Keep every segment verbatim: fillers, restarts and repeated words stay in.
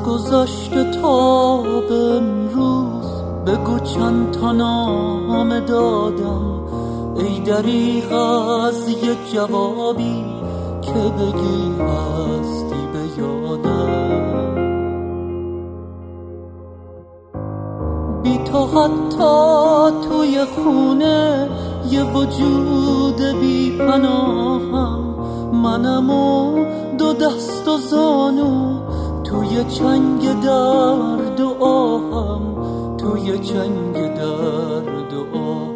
از گذشته تا به امروز بگو چند تا نام دادم، ای دریغ از یه جوابی که بگی هستی به یادم. بی تو حتی توی خونه یه وجود بی پناهم، منم و دو دست و زانو توی چنگ درد و آهم، توی چنگ درد و آهم.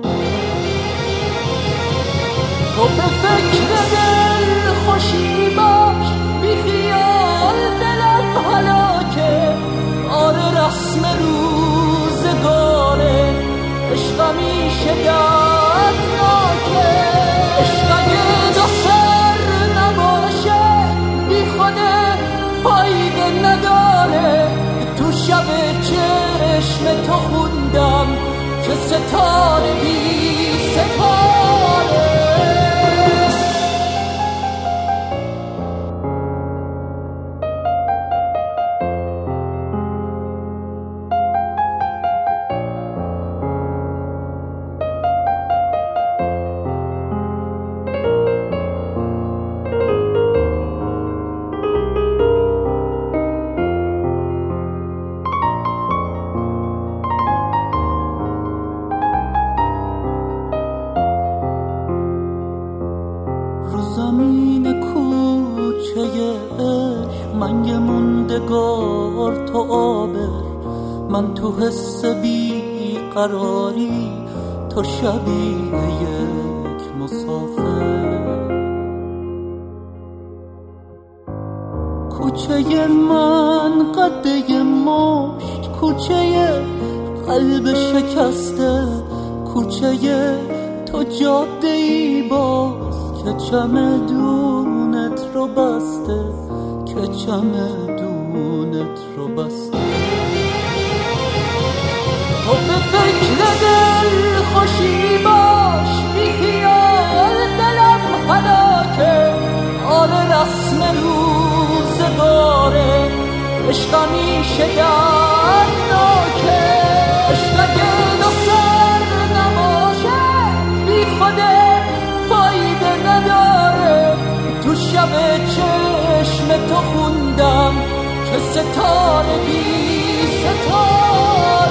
تو به فکر دل خوشی باش، بی خیال دلم هلاکه. آره رسم روزگاره، عشق همیشه دردناکه. عشق اگه دو سر نباشه، بی خوده فایده نداره. تو شب چشم تو خوندم که ستاره بی ستاره. زمین کوچه عشق من یه موندگار تو آبر، من تو حس بی قراری تو شبیه یک مسافر. کوچه من قده مشت، کوچه قلب شکسته، کوچه تو جاده ای باز که چمدونت رو بسته، که چمدونت رو بسته. تو به فکر دل خوشی باش، بی خیال دلم هلاکه. آره رسم روزگاره، عشق همیشه دردناکه. عشق اگه دو سر نباشه، بی خوده فایده نداره. تو شب چشم تو خوندم که ستاره بی ستاره.